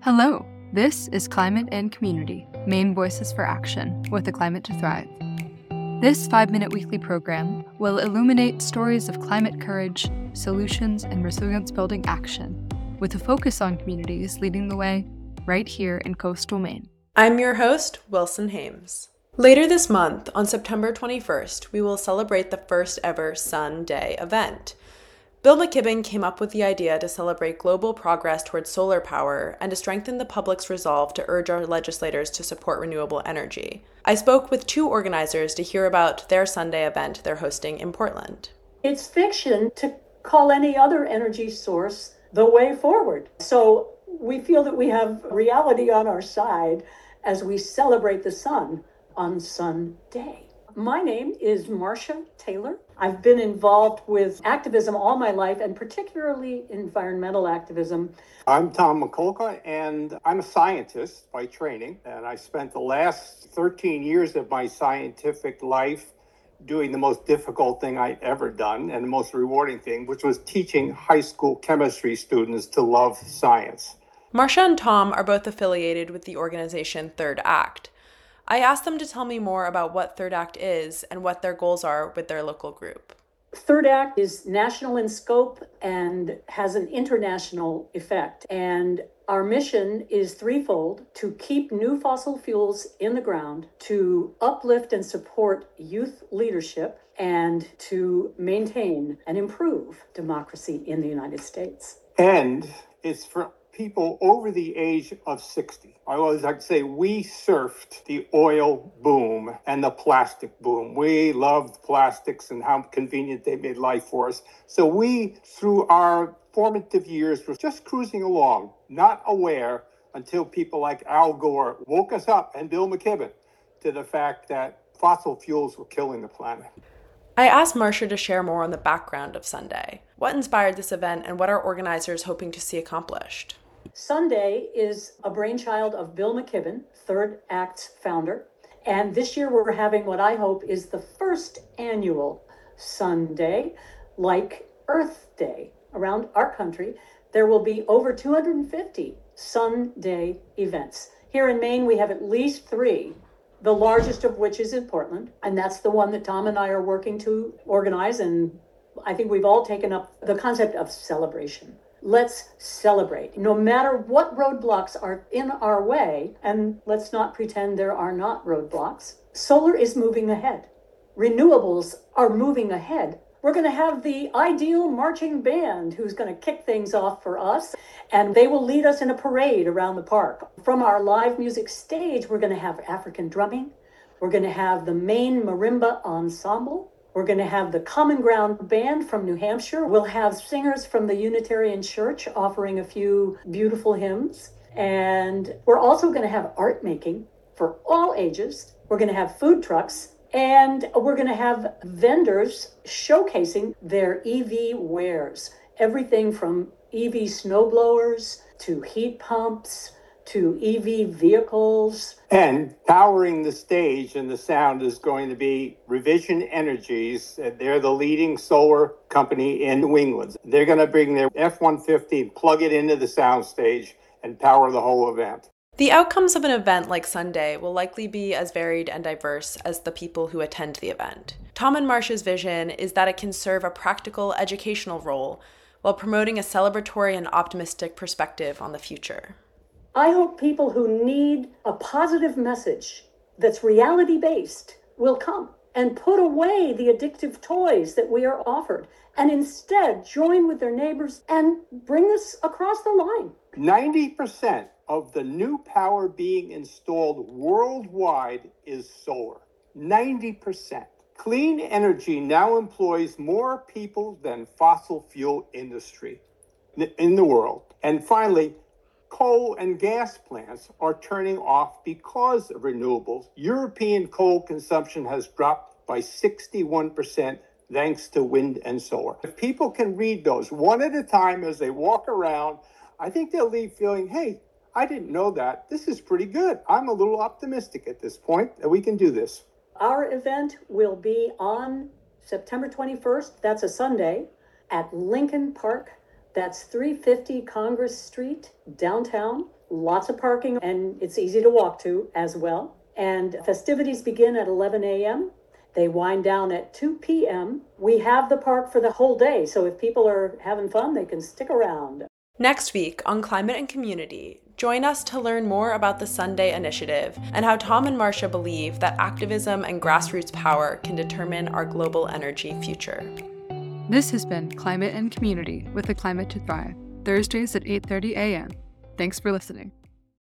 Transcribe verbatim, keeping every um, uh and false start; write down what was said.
Hello, this is Climate and Community, Maine Voices for Action, with a Climate to Thrive. This five-minute weekly program will illuminate stories of climate courage, solutions, and resilience-building action, with a focus on communities leading the way right here in coastal Maine. I'm your host, Wilson Hames. Later this month, on September twenty-first, we will celebrate the first ever Sun Day event. Bill McKibben came up with the idea to celebrate global progress towards solar power and to strengthen the public's resolve to urge our legislators to support renewable energy. I spoke with two organizers to hear about their Sunday event they're hosting in Portland. It's fiction to call any other energy source the way forward. So we feel that we have reality on our side as we celebrate the sun on Sun Day. My name is Marcia Taylor. I've been involved with activism all my life, and particularly environmental activism. I'm Tom McCullough, and I'm a scientist by training, and I spent the last thirteen years of my scientific life doing the most difficult thing I'd ever done, and the most rewarding thing, which was teaching high school chemistry students to love science. Marcia and Tom are both affiliated with the organization Third Act. I asked them to tell me more about what Third Act is and what their goals are with their local group. Third Act is national in scope and has an international effect. And our mission is threefold: to keep new fossil fuels in the ground, to uplift and support youth leadership, and to maintain and improve democracy in the United States. And it's for people over the age of sixty. I always like to say we surfed the oil boom and the plastic boom. We loved plastics and how convenient they made life for us. So we, through our formative years, were just cruising along, not aware until people like Al Gore woke us up, and Bill McKibben, to the fact that fossil fuels were killing the planet. I asked Marcia to share more on the background of Sunday. What inspired this event and what are organizers hoping to see accomplished? Sunday is a brainchild of Bill McKibben, Third Act's founder. And this year we're having what I hope is the first annual Sunday, like Earth Day. Around our country, there will be over two hundred fifty Sunday events. Here in Maine, we have at least three, the largest of which is in Portland. And that's the one that Tom and I are working to organize. And I think we've all taken up the concept of celebration. Let's celebrate, no matter what roadblocks are in our way, and let's not pretend there are not roadblocks. Solar is moving ahead. Renewables are moving ahead. We're going to have the ideal marching band who's going to kick things off for us, and they will lead us in a parade around the park. From our live music stage, we're going to have African drumming. We're going to have the Maine Marimba Ensemble. We're going to have the Common Ground Band from New Hampshire. We'll have singers from the Unitarian Church offering a few beautiful hymns. And we're also going to have art making for all ages. We're going to have food trucks. And we're going to have vendors showcasing their E V wares. Everything from E V snowblowers to heat pumps to E V vehicles. And powering the stage and the sound is going to be Revision Energies. They're the leading solar company in New England. They're going to bring their F one fifty, plug it into the sound stage, and power the whole event. The outcomes of an event like Sunday will likely be as varied and diverse as the people who attend the event. Tom and Marcia's vision is that it can serve a practical educational role while promoting a celebratory and optimistic perspective on the future. I hope people who need a positive message that's reality-based will come and put away the addictive toys that we are offered and instead join with their neighbors and bring this across the line. ninety percent of the new power being installed worldwide is solar. ninety percent. Clean energy now employs more people than fossil fuel industry in the world. And finally, coal and gas plants are turning off because of renewables. European coal consumption has dropped by sixty-one percent thanks to wind and solar. If people can read those one at a time as they walk around, I think they'll leave feeling, hey, I didn't know that. This is pretty good. I'm a little optimistic at this point that we can do this. Our event will be on September twenty-first. That's a Sunday at Lincoln Park. That's three fifty Congress Street, downtown. lots of parking, and it's easy to walk to as well. And festivities begin at eleven a.m. They wind down at two p.m. We have the park for the whole day, so if people are having fun, they can stick around. Next week on Climate and Community, join us to learn more about the Sunday Initiative and how Tom and Marcia believe that activism and grassroots power can determine our global energy future. This has been Climate and Community with the Climate to Thrive, Thursdays at eight thirty a.m. Thanks for listening.